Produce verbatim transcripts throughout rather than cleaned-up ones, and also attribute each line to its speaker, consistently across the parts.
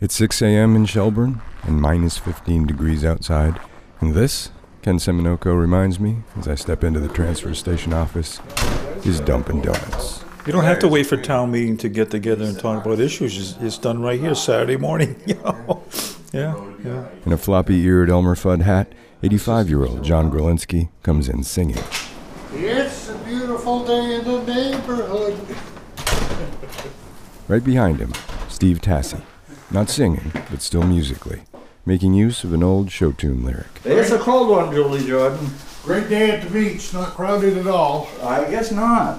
Speaker 1: It's six a.m. in Shelburne, and minus fifteen degrees outside. And this, Ken Seminoko reminds me, as I step into the transfer station office, is Dunkin' Donuts.
Speaker 2: You don't have to wait for town meeting to get together and talk about issues. It's, it's done right here Saturday morning, you know. Yeah, yeah.
Speaker 1: In a floppy-eared Elmer Fudd hat, eighty-five-year-old John Grolinski comes in singing.
Speaker 3: It's a beautiful day in the neighborhood.
Speaker 1: Right behind him, Steve Tassi, not singing, but still musically, making use of an old show tune lyric.
Speaker 4: It's a cold one, Julie Jordan.
Speaker 3: Great day at the beach, not crowded at all.
Speaker 4: I guess not.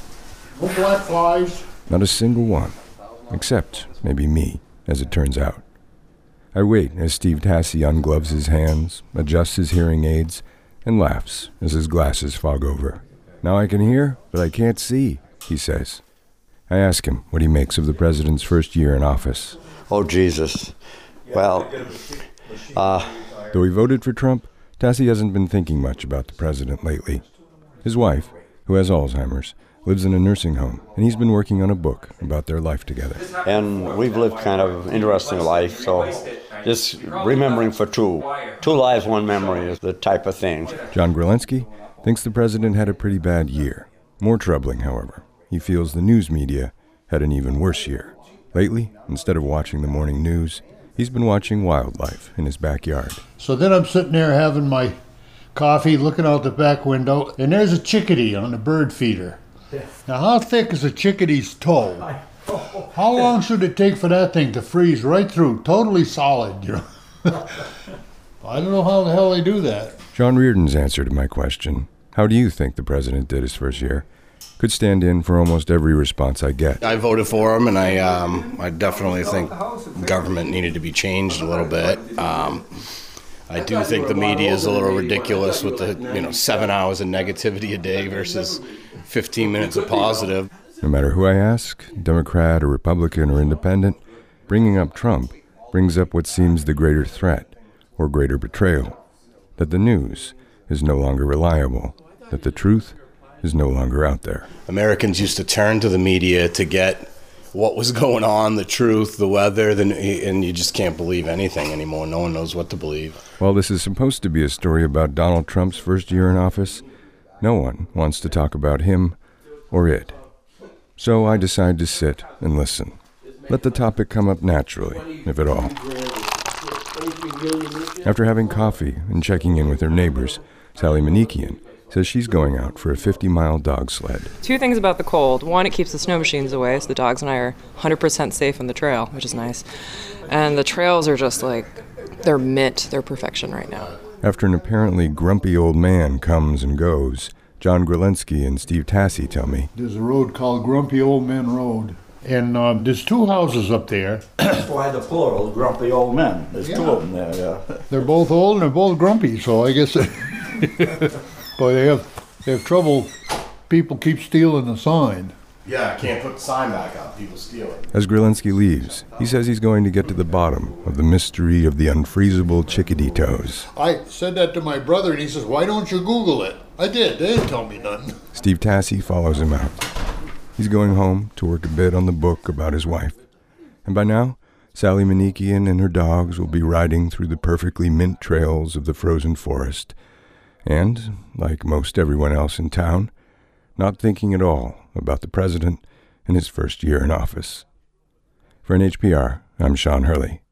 Speaker 3: No black flies.
Speaker 1: Not a single one, except maybe me, as it turns out. I wait as Steve Tassi ungloves his hands, adjusts his hearing aids, and laughs as his glasses fog over. Now I can hear, but I can't see, he says. I ask him what he makes of the president's first year in office.
Speaker 4: Oh, Jesus. Well, uh...
Speaker 1: Though he voted for Trump, Tassi hasn't been thinking much about the president lately. His wife, who has Alzheimer's, lives in a nursing home, and he's been working on a book about their life together.
Speaker 4: And we've lived kind of interesting life, so just remembering for two. Two lives, one memory is the type of thing.
Speaker 1: John Grolinski thinks the president had a pretty bad year. More troubling, however. He feels the news media had an even worse year. Lately, instead of watching the morning news, he's been watching wildlife in his backyard.
Speaker 3: So then I'm sitting there having my coffee, looking out the back window, and there's a chickadee on a bird feeder. Now, how thick is a chickadee's toe? How long should it take for that thing to freeze right through, totally solid, you know? I don't know how the hell they do that.
Speaker 1: John Reardon's answer to my question, how do you think the president did his first year, could stand in for almost every response I get.
Speaker 5: I voted for him, and I um, I definitely think government needed to be changed a little bit. Um, I do think the media is a little ridiculous with the, you know, seven hours of negativity a day versus fifteen minutes of positive.
Speaker 1: No matter who I ask, Democrat or Republican or Independent, bringing up Trump brings up what seems the greater threat or greater betrayal, that the news is no longer reliable, that the truth is no longer out there.
Speaker 5: Americans used to turn to the media to get what was going on, the truth, the weather, the, and you just can't believe anything anymore. No one knows what to believe.
Speaker 1: While this is supposed to be a story about Donald Trump's first year in office, no one wants to talk about him or it. So I decide to sit and listen. Let the topic come up naturally, if at all. After having coffee and checking in with her neighbors, Sally Manikian says she's going out for a fifty-mile dog sled.
Speaker 6: Two things about the cold. One, it keeps the snow machines away, so the dogs and I are one hundred percent safe on the trail, which is nice. And the trails are just like, they're mint, they're perfection right now.
Speaker 1: After an apparently grumpy old man comes and goes, John Grolinski and Steve Tassi tell me,
Speaker 3: there's a road called Grumpy Old Men Road. And uh, there's two houses up there.
Speaker 4: That's why the plural, grumpy old men. There's yeah. two of them there, yeah.
Speaker 3: They're both old and they're both grumpy, so I guess... Boy, they have they have trouble. People keep stealing the sign.
Speaker 5: Yeah, I can't put the sign back up. People steal it.
Speaker 1: As Grolinski leaves, he says he's going to get to the bottom of the mystery of the unfreezable chickadee toes.
Speaker 3: I said that to my brother, and he says, why don't you Google it? I did. They didn't tell me nothing.
Speaker 1: Steve Tassi follows him out. He's going home to work a bit on the book about his wife. And by now, Sally Manikian and her dogs will be riding through the perfectly mint trails of the frozen forest. And, like most everyone else in town, not thinking at all about the president and his first year in office. For N H P R, I'm Sean Hurley.